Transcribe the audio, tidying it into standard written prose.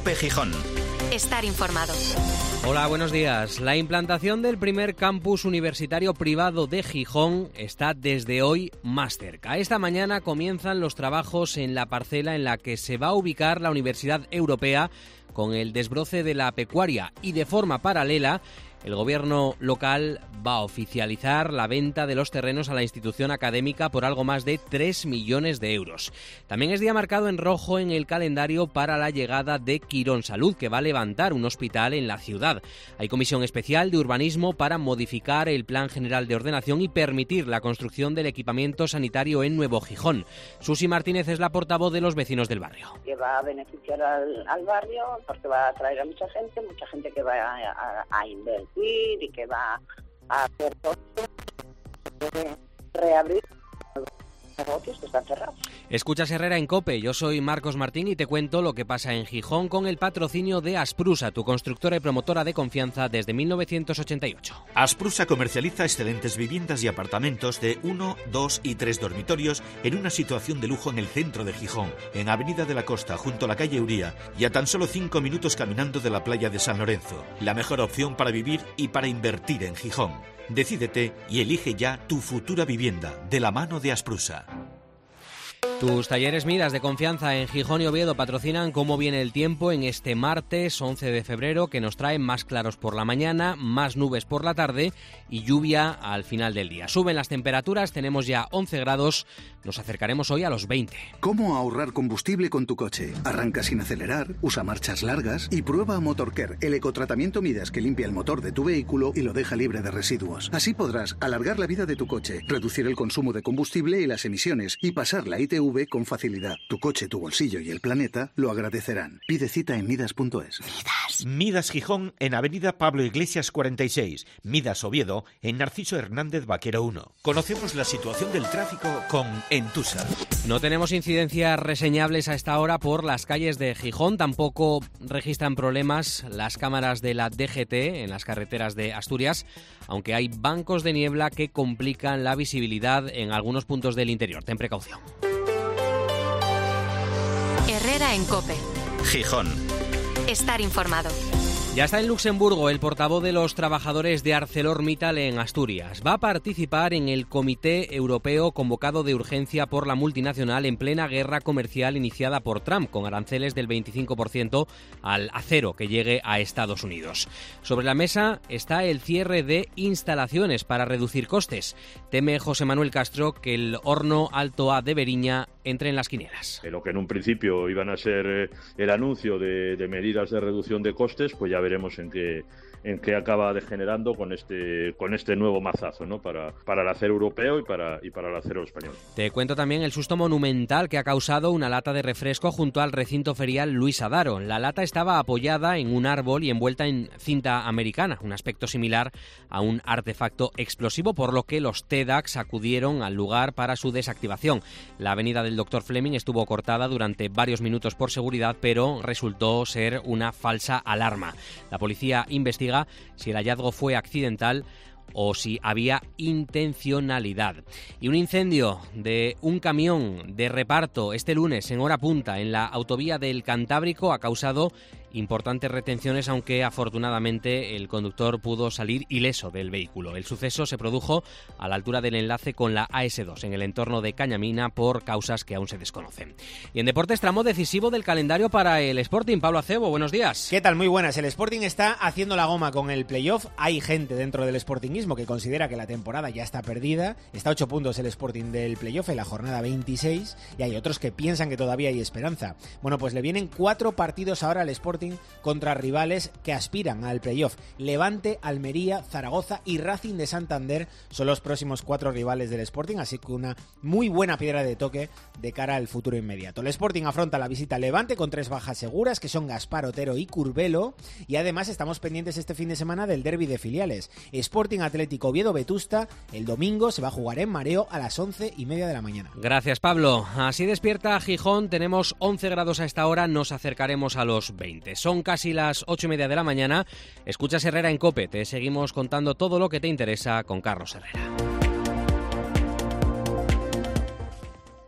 COPE Gijón. Estar informado. Hola, buenos días. La implantación del primer campus universitario privado de Gijón está desde hoy más cerca. Esta mañana comienzan los trabajos en la parcela en la que se va a ubicar la Universidad Europea con el desbroce de la pecuaria y de forma paralela el gobierno local va a oficializar la venta de los terrenos a la institución académica por algo más de 3 millones de euros. También es día marcado en rojo en el calendario para la llegada de Quirónsalud, que va a levantar un hospital en la ciudad. Hay comisión especial de urbanismo para modificar el plan general de ordenación y permitir la construcción del equipamiento sanitario en Nuevo Gijón. Susi Martínez es la portavoz de los vecinos del barrio. Que va a beneficiar al barrio porque va a atraer a mucha gente que va a invertir y que va a hacer todo, reabrir los negocios que están cerrados. Escuchas Herrera en COPE, yo soy Marcos Martín y te cuento lo que pasa en Gijón con el patrocinio de Asprusa, tu constructora y promotora de confianza desde 1988. Asprusa comercializa excelentes viviendas y apartamentos de 1, 2 y 3 dormitorios en una situación de lujo en el centro de Gijón, en Avenida de la Costa, junto a la calle Uría, y a tan solo 5 minutos caminando de la playa de San Lorenzo. La mejor opción para vivir y para invertir en Gijón. Decídete y elige ya tu futura vivienda de la mano de Asprusa. Tus talleres Midas de confianza en Gijón y Oviedo patrocinan Cómo viene el tiempo en este martes 11 de febrero, que nos trae más claros por la mañana, más nubes por la tarde y lluvia al final del día. Suben las temperaturas, tenemos ya 11 grados, nos acercaremos hoy a los 20. ¿Cómo ahorrar combustible con tu coche? Arranca sin acelerar, usa marchas largas y prueba Motorcare, el ecotratamiento Midas que limpia el motor de tu vehículo y lo deja libre de residuos. Así podrás alargar la vida de tu coche, reducir el consumo de combustible y las emisiones y pasar la ITV con facilidad. Tu coche, tu bolsillo y el planeta lo agradecerán. Pide cita en midas.es. Midas Gijón en Avenida Pablo Iglesias 46. Midas Oviedo en Narciso Hernández Vaquero 1. Conocemos la situación del tráfico con Entusa. No tenemos incidencias reseñables a esta hora por las calles de Gijón. Tampoco registran problemas las cámaras de la DGT en las carreteras de Asturias, aunque hay bancos de niebla que complican la visibilidad en algunos puntos del interior. Ten precaución. Herrera en COPE. Gijón. Estar informado. Ya está en Luxemburgo el portavoz de los trabajadores de ArcelorMittal en Asturias. Va a participar en el Comité Europeo convocado de urgencia por la multinacional en plena guerra comercial iniciada por Trump, con aranceles del 25% al acero que llegue a Estados Unidos. Sobre la mesa está el cierre de instalaciones para reducir costes. Teme José Manuel Castro que el horno Alto A de Beriña entre en las quinielas. Lo que en un principio iban a ser el anuncio de medidas de reducción de costes, pues ya veremos en qué acaba degenerando con este nuevo mazazo, ¿no? para el acero europeo y para el acero español. Te cuento también el susto monumental que ha causado una lata de refresco junto al recinto ferial Luis Adaro. La lata estaba apoyada en un árbol y envuelta en cinta americana, un aspecto similar a un artefacto explosivo, por lo que los TEDx acudieron al lugar para su desactivación. La avenida del Dr. Fleming estuvo cortada durante varios minutos por seguridad, pero resultó ser una falsa alarma. La policía investiga si el hallazgo fue accidental o si había intencionalidad. Y un incendio de un camión de reparto este lunes en hora punta en la autovía del Cantábrico ha causado importantes retenciones, aunque afortunadamente el conductor pudo salir ileso del vehículo. El suceso se produjo a la altura del enlace con la AS2 en el entorno de Cañamina por causas que aún se desconocen. Y en deportes, tramo decisivo del calendario para el Sporting. Pablo Acebo, buenos días. ¿Qué tal? Muy buenas. El Sporting está haciendo la goma con el playoff. Hay gente dentro del sportingismo que considera que la temporada ya está perdida. Está a 8 puntos el Sporting del playoff en la jornada 26 y hay otros que piensan que todavía hay esperanza. Bueno, pues le vienen 4 partidos ahora al Sporting contra rivales que aspiran al playoff. Levante, Almería, Zaragoza y Racing de Santander son los próximos 4 rivales del Sporting, así que una muy buena piedra de toque de cara al futuro inmediato. El Sporting afronta la visita a Levante con 3 bajas seguras, que son Gaspar, Otero y Curbelo, y además estamos pendientes este fin de semana del derbi de filiales. Sporting Atlético Oviedo Vetusta, el domingo se va a jugar en Mareo a las 11:30 de la mañana. Gracias, Pablo. Así despierta Gijón, tenemos 11 grados a esta hora, nos acercaremos a los 20. Son casi las 8:30 de la mañana. Escuchas Herrera en COPE, te seguimos contando todo lo que te interesa con Carlos Herrera.